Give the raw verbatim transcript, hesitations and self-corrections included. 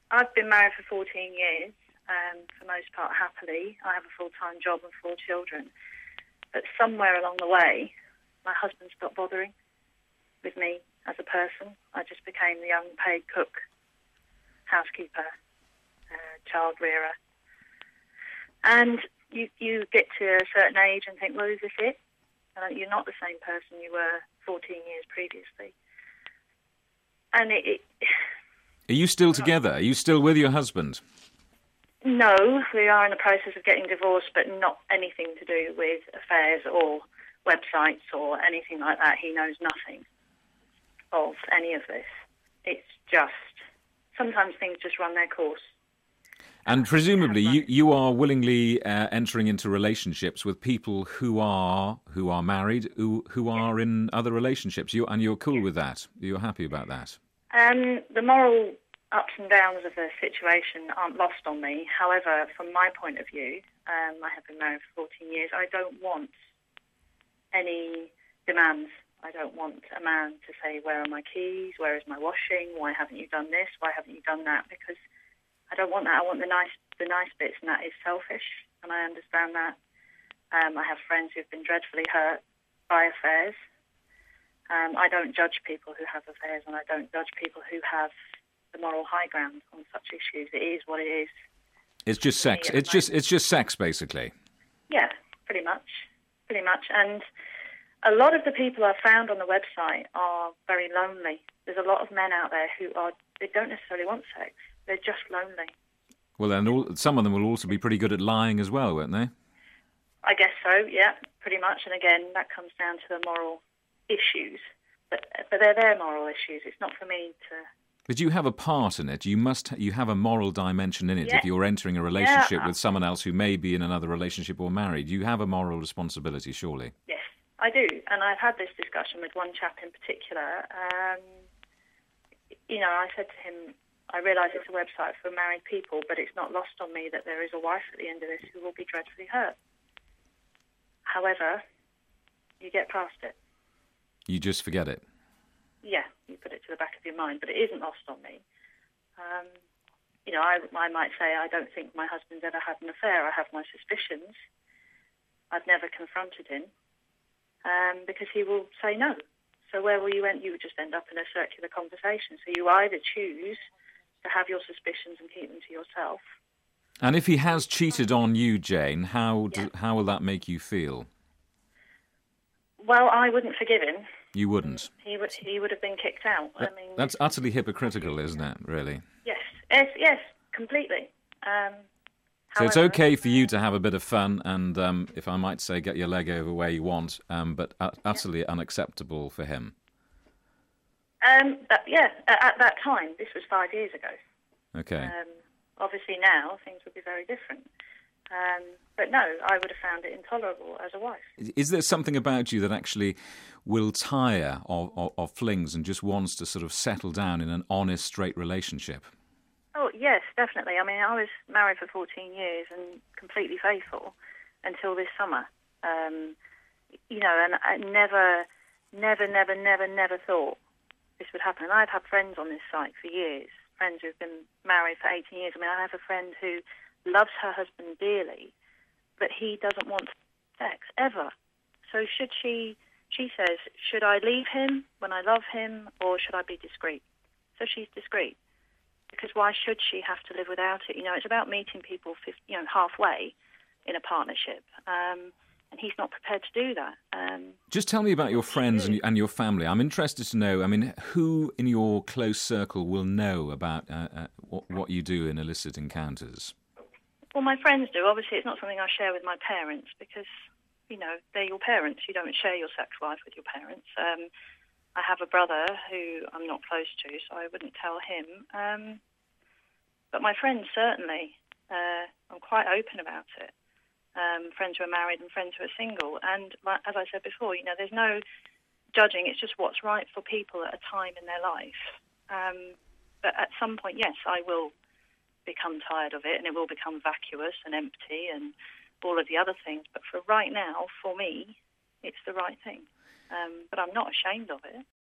I've been married for fourteen years, um, for the most part happily. I have a full-time job and four children. But somewhere along the way, my husband stopped bothering with me as a person. I just became the young paid cook, housekeeper, uh, child rearer. And you, you get to a certain age and think, well, is this it? And you're not the same person you were fourteen years previously. And it... it Are you still together? Are you still with your husband? No, we are in the process of getting divorced, but not anything to do with affairs or websites or anything like that. He knows nothing of any of this. It's just, sometimes things just run their course. And presumably you, you are willingly uh, entering into relationships with people who are who are married, who, who are in other relationships, you, and you're cool with that? You're happy about that? Um, the moral ups and downs of the situation aren't lost on me. However, from my point of view, um, I have been married for fourteen years, I don't want any demands. I don't want a man to say, where are my keys, where is my washing, why haven't you done this, why haven't you done that, because I don't want that. I want the nice the nice bits, and that is selfish, and I understand that. Um, I have friends who've been dreadfully hurt by affairs. Um, I don't judge people who have affairs, and I don't judge people who have the moral high ground on such issues. It is what it is. It's just sex. It's just it's just sex, basically. Yeah, pretty much, pretty much. And a lot of the people I've found on the website are very lonely. There's a lot of men out there who are they don't necessarily want sex. They're just lonely. Well, and all, some of them will also be pretty good at lying as well, won't they? I guess so. Yeah, pretty much. And again, that comes down to the moral issues. But but they're their moral issues. It's not for me to. But you have a part in it. You must. You have a moral dimension in it. Yeah. If you're entering a relationship yeah. with someone else who may be in another relationship or married, you have a moral responsibility, surely. Yes, I do. And I've had this discussion with one chap in particular. Um, you know, I said to him, I realise it's a website for married people, but it's not lost on me that there is a wife at the end of this who will be dreadfully hurt. However, you get past it. You just forget it. Yeah, you put it to the back of your mind, but it isn't lost on me. Um, you know, I, I might say I don't think my husband's ever had an affair. I have my suspicions. I've never confronted him um, because he will say no. So where will you end? You would just end up in a circular conversation. So you either choose to have your suspicions and keep them to yourself. And if he has cheated on you, Jane, how do, yeah. how will that make you feel? Well, I wouldn't forgive him. You wouldn't? He would He would have been kicked out. That, I mean, that's utterly hypocritical, isn't it, really? Yes, yes, yes, completely. Um, so however, it's okay for you to have a bit of fun and, um, if I might say, get your leg over where you want, um, but uh, utterly yeah. unacceptable for him. Um, but yeah, at, at that time, this was five years ago. Okay. Um, obviously now things would be very different. Um, but no, I would have found it intolerable as a wife. Is there something about you that actually will tire of, of, of flings and just wants to sort of settle down in an honest, straight relationship? Oh, yes, definitely. I mean, I was married for fourteen years and completely faithful until this summer. Um, you know, and I never, never, never, never, never thought this would happen. And I've had friends on this site for years, friends who've been married for eighteen years. I mean, I have a friend who loves her husband dearly, but he doesn't want sex, ever. So should she, she says, should I leave him when I love him, or should I be discreet? So she's discreet. Because why should she have to live without it? You know, it's about meeting people, you know, halfway in a partnership. Um, and he's not prepared to do that. Um, Just tell me about your friends and, and your family. I'm interested to know, I mean, who in your close circle will know about uh, uh, what, what you do in illicit encounters? Well, my friends do. Obviously, it's not something I share with my parents because, you know, they're your parents. You don't share your sex life with your parents. Um, I have a brother who I'm not close to, so I wouldn't tell him. Um, but my friends, certainly, uh, I'm quite open about it. Um, friends who are married and friends who are single. And like, as I said before, you know, there's no judging. It's just what's right for people at a time in their life. Um, but at some point, yes, I will become tired of it and it will become vacuous and empty and all of the other things. But for right now, for me, it's the right thing. Um, but I'm not ashamed of it.